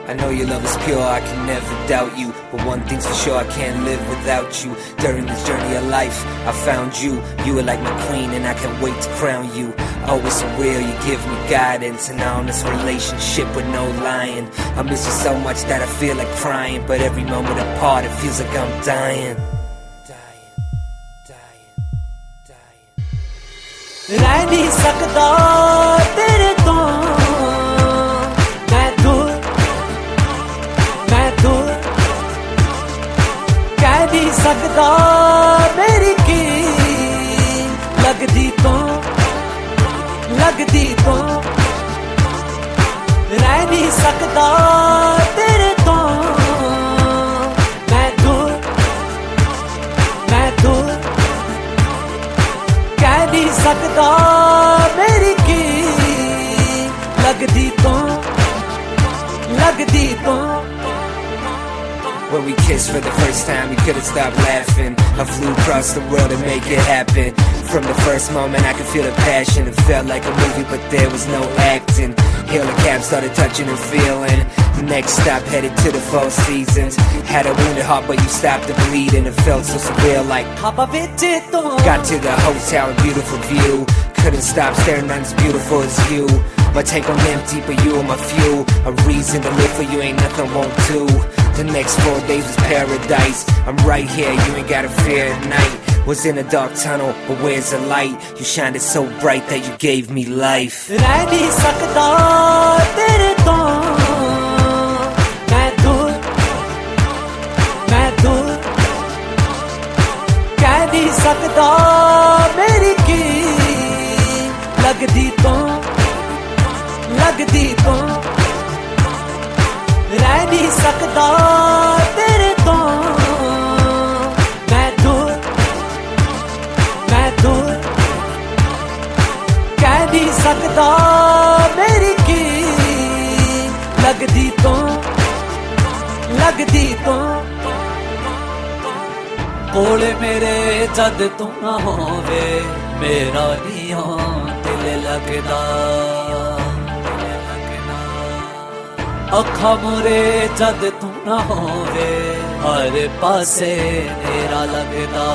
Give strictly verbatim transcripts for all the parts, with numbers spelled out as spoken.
I know your love is pure, I can never doubt you. But one thing's for sure, I can't live without you. During this journey of life, I found you. You were like my queen and I can't wait to crown you. Always so real, you give me guidance. And on this relationship with no lying, I miss you so much that I feel like crying. But every moment apart, it feels like I'm dying. Dying, dying, dying. रह नहीं सकता तेरे तो मैं दूर, मैं दूर कह नहीं सकता मेरी की लगदी तो, लगदी तो रह नहीं सकता तेरे तो मैं दूर, मैं दूर कह नहीं सकता मेरी की लगदी तो, लगदी तो. When we kissed for the first time, we couldn't stop laughing. I flew across the world to make it happen. From the first moment, I could feel the passion. It felt like a movie, but there was no acting. Hail the cab, started touching and feeling. The next stop, headed to the Four Seasons. Had a wounded heart, but you stopped the bleeding. It felt so surreal, like got to the hotel, a beautiful view. Couldn't stop staring at as beautiful as you. My tank on empty, but you are my fuel. A reason to live for you, ain't nothing won't do. The next four days was paradise. I'm right here, you ain't gotta fear at night. Was in a dark tunnel, but where's the light? You shined it so bright that you gave me life. रह नहीं सकता तेरे तो मैं दूर, मैं दूर कह नहीं सकता मेरी की लगदी तो, लगदी तो रह नहीं सकता तेरे तो मैं दूर, मैं दूर कह नहीं सकता मेरी की लगदी तो, लगदी तो. कोले मेरे जद तू ना होवे मेरा निया दिल लगदा. अखा मोरे जद तू ना होवे हर पासे मेरा लगदा.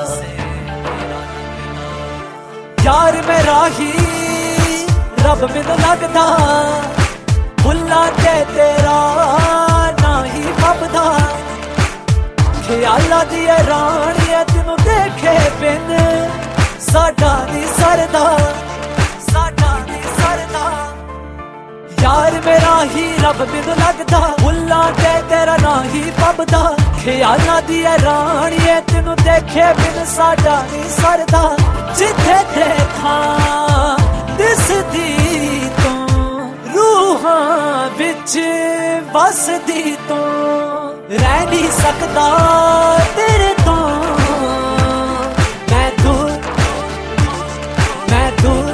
यार मेरा ही रब मैनू लगदा भुल्ला ते तेरा ना ही फबदा. ख्याला दी रानी तेनू देखे बिन साडा नी सरदा, साडा नी सरदा. यार मेरा ही रब मैनू लगदा भुल्ला ते तेरा ना ही फबदा. ख्याला दी रानी तेनू देखे बिन साडा नी सरदा. जिथे देखा दिसदी तो रूहां विच वसदी तो रह नहीं सकता तेरे तो मैं दूर, मैं दूर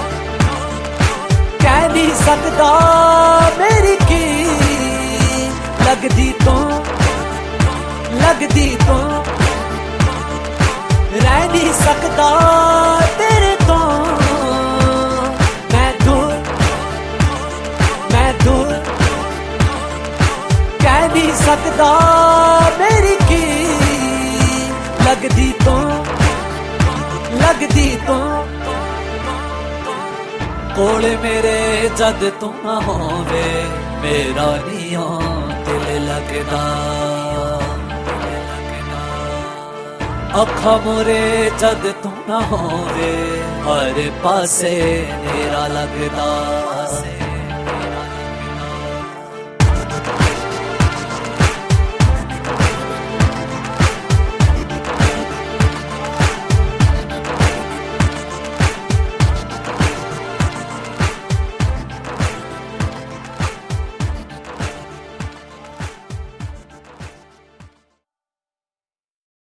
कह नहीं सकता मेरी की लगदी तो, लगदी तो रह नहीं सकता तेरे तो मैं दूर, मैं दूर कह नहीं सकता मेरी की लगदी तो, लगदी तो. कोले मेरे जद तू ना होवे मेरा निया दिल लगदा. अखा मोरे जद तू ना होवे हर पासे मेरा लगदा.